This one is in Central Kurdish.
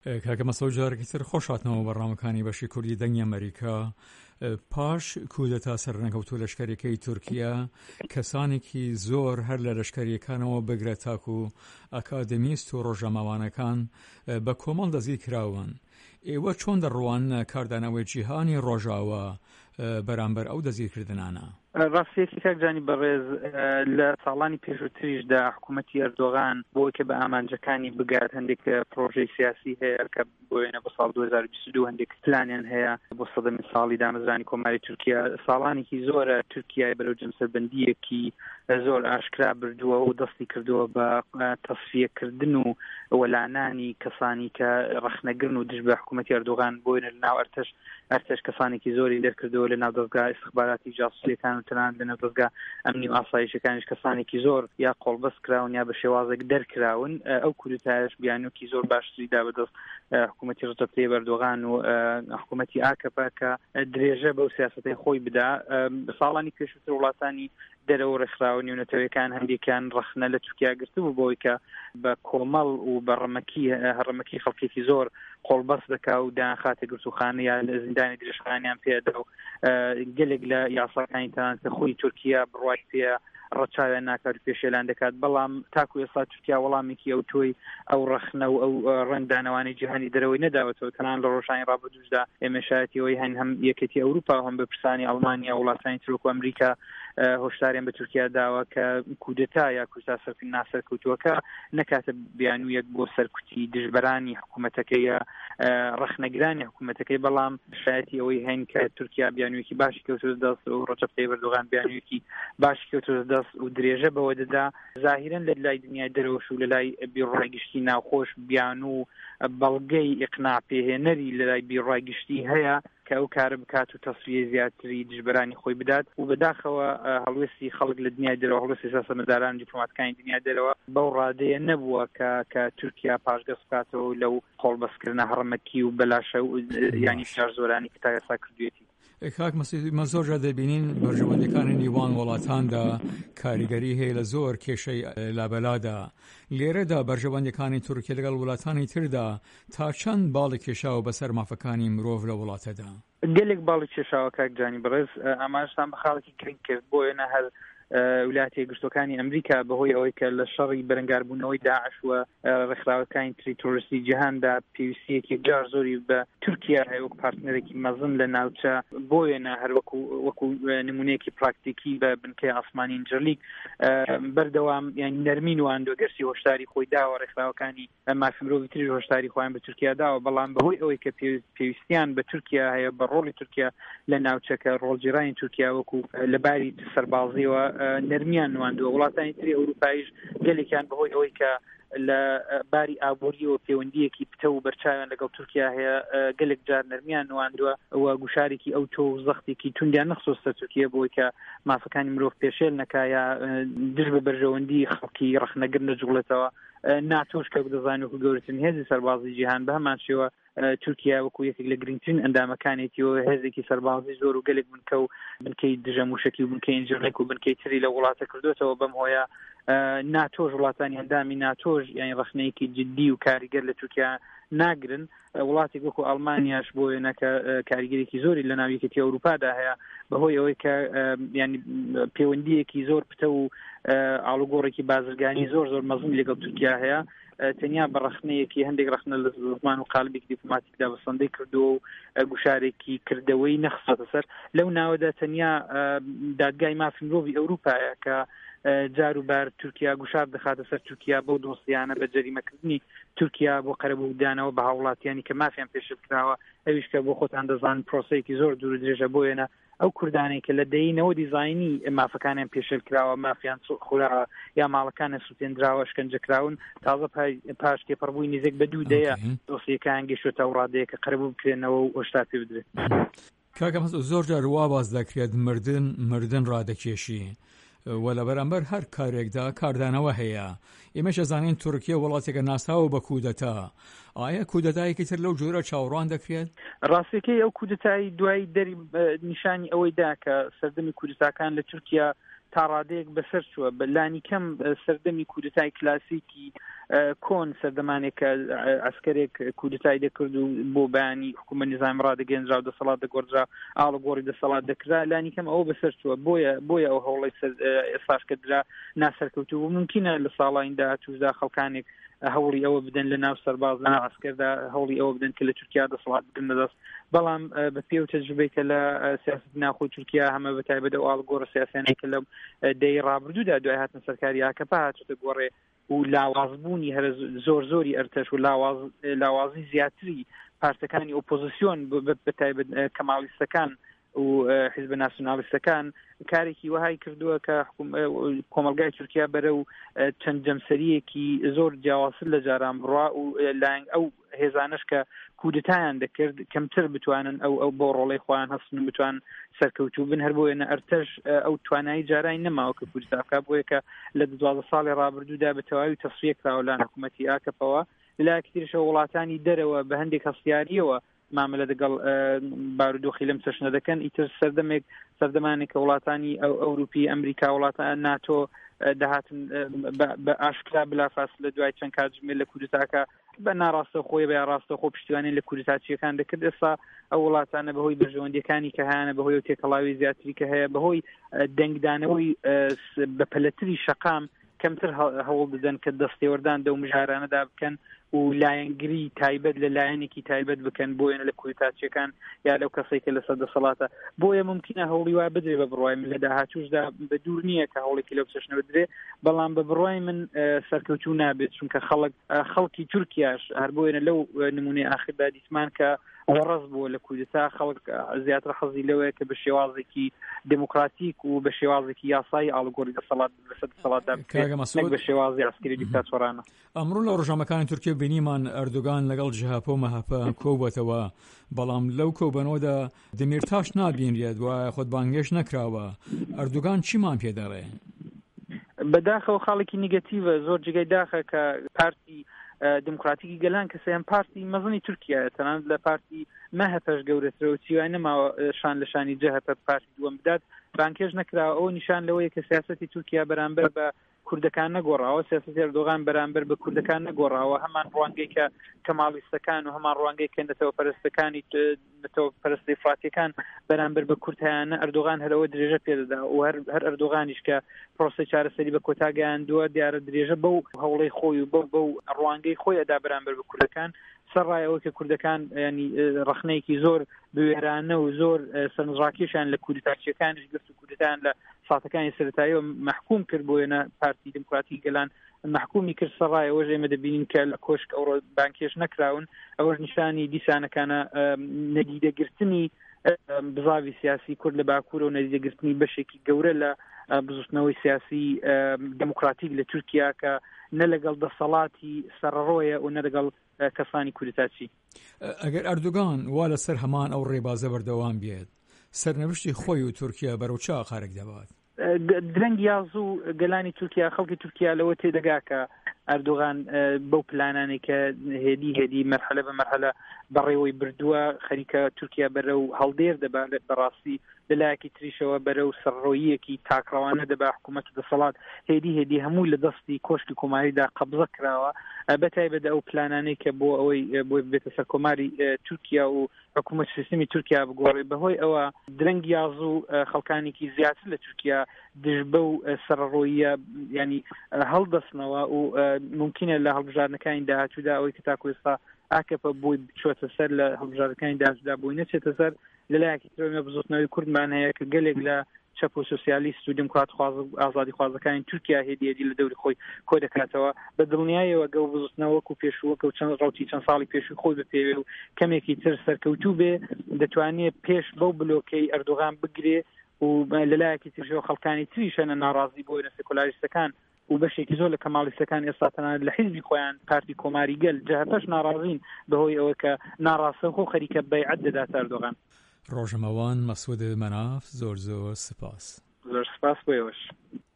کاکە مەسعود جارێکی تر خۆش هاتنەوە بەڕامەکانی بەشی کوردی دەنگی ئەمریکا. پاش کودەتا سەرنەکەوتوو لەشکریەکەی تورکیا کەسانێکی زۆر هەر لە لەشکریەکانەوە بگرە تاکو و ئاکادمیست و ڕۆژەماوانەکان بە کۆمەڵ دەزگیر کراون. ئێوە چۆن دەڕوان کاردانەوەی جیهانی ڕۆژاوە بەرامبەر ئەو دەزگیرکردنانە؟ ڕاستیەکی کاکجانی بەڕێز لە ساڵانی پێشووتریشدا حکوومەتی ئەردۆغان بۆی کە بە ئامانجەکانی بگات هەندێک پرۆژەی سیاسی هەیە کە بۆیە بۆ ساڵ 2022 هەندێک پلانیان هەیە بۆ سەدەمی ساڵی دامەزرانی کۆماری تورکیا. ساڵانێکی زۆرە تورکیای بەرەو جەمسەربەندیەکی زۆر ئاشکرا بردووە و دەستی کردووە بە تەسفیەکردن و وەلانانی کەسانی کە ڕەخنەگرن و دژ بە حکوومەتی ئەردۆغان بۆینە لەناو ئەرتەش کەسانێکی زۆری دەرکردەوە لە ناو دەستگا ئستخباراتی جاسوسیەکان و تەنانەت لە ناو دەستگا ئەمنی و ئاسایشەکانیش کەسانێکی زۆر یا قۆڵبەست کراون یا بە شێوازێک دەرکراون. ئەو کودتایش بیانوکی زۆر باشتریدا بەدەست حکوومەتی ڕەجەب تەیب ئەردۆغان و حکوومەتی ئاکەپا کە درێژە بەو سیاسەتەی خۆی بدا. ساڵانی پێشووتر وڵاتانی دەرەوە ڕێکخراوە نێونەتەوەیەکان هەندێکیان ڕەخنە لە تورکیا گرتبوو بۆی کە بە کۆمەڵ و بە هەڕەمەکی خەڵکێکی زۆر قۆڵبەست دەکا و داخاتە گرتوخانە یا لە زیندانی درێژخانیان پێدا و گەلێک لە یاساکانی تەنانەت خۆی تورکیا بڕوای پێ ڕەچاویان ناکات و پێشێلان دەکات. بەڵام تاکو ئێستا تورکیا وەڵامێکی ئەو تۆی ئەو ڕەخنە و ئەو ڕەندانەوانی جیهانی دەرەوەی نەداوەتەوە. تەنان لە ڕۆژانی ڕابردووشدا ئێمە شایەتیەوەی هەم یەکێتی ئەوروپا و هەم بە پرسانی ئەڵمانیا وڵاتانی ترک و ئەمریکا هۆشداریان بە تورکیا داوە کە کودتا یا کودتا ناسەرکەوتووەکە نەکاتە بیانوویەک بۆ سەرکوتی دژبەرانی حکوومەتەکەی یا ڕەخنەگرانی حکوومەتەکەی. بەڵام شایەتی ئەوەی هەین کە تورکیا بیانوویەکی باشی کەوتووە دەست و ڕەجەب تەیب ئەردۆغان بیانوویەکی باشی کەوتووە دەست و درێژە بەوە دەدا ظاهیرەن لە لای دنیای دەرەوەش و لە لای بیڕایگشتی ناوخۆش بیانوو بەڵگەی ئیقناع پێهێنەری لە لای بیڕایگشتی هەیە کە ئەو کارە بکات و تەسویە زیاتری دژبەرانی خۆی بدات و بەداخەوە هەڵوێستی خەڵک لە دنیای دەرەوە هەڵوێستی سیاسەتمەداران دیپلۆماتەکانی دنیای دەرەوە بەو ڕادەیە نەبووە کە تورکیا پاشگەز بکاتەوە لەو قۆڵبەستکردنە هەڕەمەکی و بەلاشە و ینی شار زۆرانی کە تا ئێستا کردوێتی. کاک مەسعود زۆرجار دەبینین بەرژەوەندەکانی نێوان وڵاتاندا کاریگەری هەیە لە زۆر کێشەی لابەلادا. لێرەدا بەرژەوەندەکانی تورکیا لەگەڵ وڵاتانی تردا تا چەند باڵی کێشاوە بەسەر مافەکانی مرۆڤ لە وڵاتەدا؟ گەلێک باڵی کێشاوە کاکجانی بەڕێز. ئاماژتان بە خاڵێکی گرنگ کرد بۆیە هەر ویلایەتە یەکگرتووەکانی ئەمریکا بەهۆی ئەوەی کە لە شەڕی بەرەنگاربوونەوەی داعش و ڕێکخراوەکانی تری تۆریستی جیهاندا پێویستیەکی جار زۆری بە تورکیا هەیە وەک پارتنەرێکی مەزن لە ناوچە. بۆیە هەر وەکو نمونەیەکی پراکتیکی بە بنکەی ئاسمانی ئینجەلیک بەردەوام یانی نەرمین و ئاندۆگەرسی هۆشداری خۆی داوە ڕێکخراوەکانی مافی مرۆڤی تریش هۆشداری خۆیان بە تورکیا داوە. بەڵام بەهۆی ئەوەی کە پێویستیان بە تورکیا هەیە بە ڕۆڵی تورکیا لە ناوچەکە ڕۆڵگیرانی تورکیا وەکو لەباری سەربازیەوە نەرمیان نواندووە. وڵاتانی تری ئەوروپایش گەلێکیان بەهۆی ئەوەی کە لە باری ئابووری و پەیوەندیەکی پتە و بەرچاویان لەگەڵ تورکیا هەیە گەلێک جار نەرمیان نواندووە ئەوە گوشارێکی ئەو تۆ و زەختێکی توندیان نەخسۆستە تورکیا بۆی کە مافەکانی مرۆڤ پێشێل نەکایە دژ بە بەرژەوەندی خەڵکی ڕەخنەگرن نەجوڵێتەوە. ناتۆش کە دەزانێت و گەورەترین هێزی سەربازی جیهان بە هەمان شێوە تورکیا وەکو یەکێک لە گرنگترین ئەندامەکانێتیەوە هێزێکی سەربازی زۆر و گەلێک بنکە و بنکەی دژە موشکی و بنکەی ئینجیرێک و بنکەی تری لە وڵاتە کردوێتەوە. بەم هۆیە ناتۆش وڵاتانی هەندامی ناتۆش یانی ڕەخنەیەکی جددی و کاریگەر لە تورکیا ناگرن. وڵاتی وەکو ئەڵمانیاش بۆ وێنەکە کاریگەرێکی زۆری لە ناو یەکێتی ئەوروپادا هەیە بەهۆی ئەوەی کە ینی پەیوەندیەکی زۆر پتە و ئاڵوگۆڕێکی بازرگانی زۆر مەزن لەگەڵ تورکیا هەیە. تەنیا بە ڕەخنەیەکی هەندێک ڕەخنە لە زمان و قالبێکی دیپلۆماتیکدا بەسەندەی کردووە و گوشارێکی کردەوەی نەخسەتە سەر. لەو ناوەدا تەنیا دادگای مافی مرۆڤی ئەوروپایە کە جار و بار تورکیا گوشار دەخاتە سەر تورکیا بەو دۆسیانە بە جەریمەکردنی تورکیا بۆ قەرەبوودانەوە بە هاوڵاتیانی کە مافیان پێشل کراوە. ئەویش کە بۆ خۆتان دەزان پرۆسەیەکی زۆر دوور درێژە بۆیە ئەو کوردانەی کە لە دەینەوە دیزاینی مافەکانیان پێشل کراوە مافیان خۆراوە یا ماڵەکانە سووتێنراوە شکنجەکراون تازە پاش تێپەڕبووی نزیک بە 2 دەیە دۆسیەکان گەیشتوتە ئەو ڕادەیە کە قەرەبوو بکرێنەوە و هۆشدار پێ بدرێت. کاکە مەسعود زۆر جار وا باز دەکرێت مردن ڕادەکێشی و لە بەرامبەر هەر کارێکدا کاردانەوە هەیە. ئێمەش ئەزانین تورکیا وڵاتێکە ناساوە بە کودەتا. ئایا کودەتایەکی تر لەو جۆرە چاوەڕوان دەکرێت؟ ڕاستیەکەی ئەو کودەتای دوای دەری نیشانی ئەوەی دا کە سەردەمی کوردستانەکان لە تورکیا تا ڕادەیەک بەسەر چووە بەلانی کەم سەردەمی کودتای کلاسیکی کۆن سەردەمانێک کە عسکرێک کودتای دەکرد و بۆ بەیانی حکومەت نظام ڕادەگەنجرا و دەسەڵات دەگۆڕرا ئاڵەگۆڕی دەسەڵات دەکرا لانی کەم ئەوە بەسەر چووە بۆیە ئەو هەوڵی ئێستاش کە درا ناسەرکەوتوو و ممکنە لە ساڵاین داهاتوودا خەڵکانێک هەوڵی ئەوە بدەن لە ناو سەرباز لە ناو عسکردا هەوڵی ئەوە بدەن کە لە تورکیا دەسەڵات بگرن بەدەست بەڵام بە پێ و تەجروبەی کە لە سیاست ناوخۆی تورکیا هەمە بە تایبەت ئەو ئاڵگۆڕە سیاسیانەی کە لە دەی ڕابردوودا دوای هاتنە سەرکاری ئاکەپا هاتووەتە گۆڕێ و لاوازبوونی هەر زۆری ئەرتەش و لاوازی زیاتری پارتەکانی ئۆپۆزیسیۆن بە تایبەت کەماڵیستەکان و حیزب ناسیۆنالیستەکان کارێکی وهای کردووە کە کۆمەلگای تورکیا بەرە و چەند جەمسەریەکی زۆر جیاوازتر لە جاران بڕوا و لایەن ئەو هێزانش کە کودتایان دەکرد کەمتر بتوانن ئەو بۆ ڕۆڵەی خۆیان هەستن بتوان سەرکەوتوو بن هەر بۆیە ئەرتەش ئەو توانایی جارای نەماوە کە کودتا بکا بۆیە کە لە 12 ساڵی ڕابردوودا بە تەواوی تەسویە کراوە لە حکوومەتی ئاکەپەوە لەلایەکی ترشە وڵاتانی دەرەوە بە هەندێک هەستیاریەوە مامەلە دەگەڵ بارودۆخی لەم چەشنە دەکەن ئیتر سەردەمانێک کە وڵاتانی ئەوروپی ئەمریکا وڵاتان ناتۆ دەهاتن بە ئاشکرا بلافاس لە دوای چەند کاتژمێر لە کودتاکە بە ناڕاستە خۆی بە ڕاستە خۆ پشتیوانین لە کودتاچیەکان دەکرد ئێستا ئەو وڵاتانە بەهۆی بەژەوەندیەکانی کە هەیەە بەهۆی تێکەڵاوی زیاتری کە هەیە بەهۆی دەنگدانەوەی بە پەلەتری شەقام کەمتر هەوڵ بدەن کە دەستێوەردان دە و مژارانەدا بکەن و لایەنگری تایبەت لە لایەنێکی تایبەت بکەن بۆیە لە کودتاچیەکان یا لەو کەسێک کە لەسەر دەسەڵاتە بۆیە ممکنە هەوڵی وا بدرێ بە بڕوای من لە داهاتووشدا بە دوور نییە کە هەوڵێکی لەو چەشنە بدرێ بەڵام بە بڕوای من سەرکەوتوو نابێت چونکە خەڵکی تورکیاش هەر بۆیە لەو نمونەی ئاخردا دیسمان کە وەڕز بووە لە کودتا خەڵک زیاتر حەزی لەوەیە کە بە شێوازێکی دموکراتیک و بە شێوازێکی یاسایی ئاڵگۆڕی دەسەڵات لەسەر دەسەڵاتدا بکرێت بە شێوازی عسکری دیکتاتۆرانە. ئەمڕۆ لە ڕۆژنامەکانی تورکیا بینیمان ئەردۆغان لەگەڵ جیهاپۆ و مەهاپە کۆبووەتەوە بەڵام لەو کۆبنەوەدا دەمیرتاش نابینرێت وایە خۆتبانگێش نەکراوە ئەردۆغان چیمان پێ دەڕێ؟ بەداخەوە خاڵێکی نیگەتیڤە زۆر جگەی داخە کە پارتی دموکراتیکی گەلان کەسەیان پارتی مەزنی تورکیایە تەنانەت لە پارتی مەهەپەش گەورەترە و چیوای نەماوە شان لە شانی جەهەپە پارتی دووەم بدات بانکێش نەکراوە ئەو نیشان لەوەیە کە سیاسەتی تورکیا بەرامبەر بە کوردەکان نەگۆڕاوە سیاسەتی ئەردۆغان بەرامبەر بە کوردەکان نەگۆڕاوە هەمان ڕوانگەی کە کەماڵیستەکان و هەمان ڕوانگەی کە نەتەوەپەرستەکانی نەتەوەپەرستی فاتیەکان بەرامبەر بە کوردهایانە ئەردۆغان هەرەوە درێژە پێدەدا و هەر ئەردۆغانیش کە پرۆسەی چارەسەری بە کۆتاگەیاندووە دیارە درێژە بەو هەوڵەی خۆی و بەو ڕوانگەی خۆی ئەدا بەرامبەر بە کوردەکان سەرڕایەوە کە کوردەکان ینی ڕخنەیەکی زۆر بوێرانە و زۆر سەرنجڕاکێشیان لە کودتاچیەکانیش گرت و کودتایان لە ساڵەکانی سەرەتاییەوە محکوم کرد بۆیە پارتی دموکراتی گەلان محکومی کرد سەرڕایەوە ئێمە دەبینین کە لە کۆشک ئەوڕۆ بانکێش نەکراون ئەوەش نیشانی دیسانەکانە نەدیدەگرتنی بزاوی سیاسی کورد لە باکوورە و نەدیدەگرتنی بەشێکی گەورە لە بزوستنەوەی سیاسی دموکراتیک لە تورکیا کە نە لەگەڵ دەسەڵاتی سەرڕۆیە و نە لەگەڵ کەسانی کوردتاچی. ئەگەر ئەردۆغان وا لەسەر هەمان ئەو ڕێبازە بەردەوام بێت سەرنەوشتی خۆی و تورکیا بەرەو چا قارێک دەبات؟ درەنگ یازوو گەلانی تورکیا خەڵکی تورکیا لەوە تێدەگا کە ئەردۆغان بەو پلانانی کە هێدی مەرحلە بە مەرحلە بەڕێوەی بردووە خەریکە تورکیا بەرەو هەڵدێر دەبات بەڕاستی لەلایەکی تریشەوە بەرەو سەرڕۆییەکی تاکڕەوانە دەبا حکوومەت و دەسەڵات هێدی هەموو لە دەستی کۆشکی کۆماریدا قەبزە کراوە بەتایبەت ئەو پلانانەی کە بۆ ئەوەی بۆی بێتە سەر کۆماری تورکیا و حکوومەت سیستمی تورکیا بگۆڕێ بەهۆی ئەوە درەنگ یازوو خەڵکانێکی زیاتر لە تورکیا دژ بەو سەرڕۆییە ینی هەڵدەستنەوە و ممکنە لە هەڵبژارنەکانی داهاتوودا ئەوەی کە تاکو ئێستا ئاکەپە بۆی بچۆتە سەر لە هەڵبژارەکانی داهاتوودا بۆی نەچێتە سەر لەلایەکی ترەوە بزوتنەوەی کوردمان هەیە کە گەلێک لە چەپ و سوسیالیست و دموکرات ئازادی خوازەکانی تورکیا هێدی لە دەوری خۆی کۆ دەکاتەوە بە دڵنیایەوە گەو بزوتنەوەکو پێشوەکە و چەند ڕوتی چەند ساڵی پێشوی خۆی بپێوێ و کەمێکی تر سەرکەوتوو بێ دەتوانێت پێش بەو بلۆکەی ئەردۆغان بگرێ و لەلایەکی ترژەوە خەڵکانی تریشەنە ناڕازی بۆ سێکولاریستەکان و بەشێکی زۆر لە کەماڵیستەکان ئێستا تەنانەت لە حیزبی خۆیان پارتی کۆماری گەل جەهەتەش ناڕازین بەهۆی ئەوە کە ناڕاستە خۆ خەریکە بەیعەت دەدات ئەردۆغان. ڕۆژنامەوان مەسعود مەناف زۆر سپاس. زۆر سپاس بۆ ئێوەش.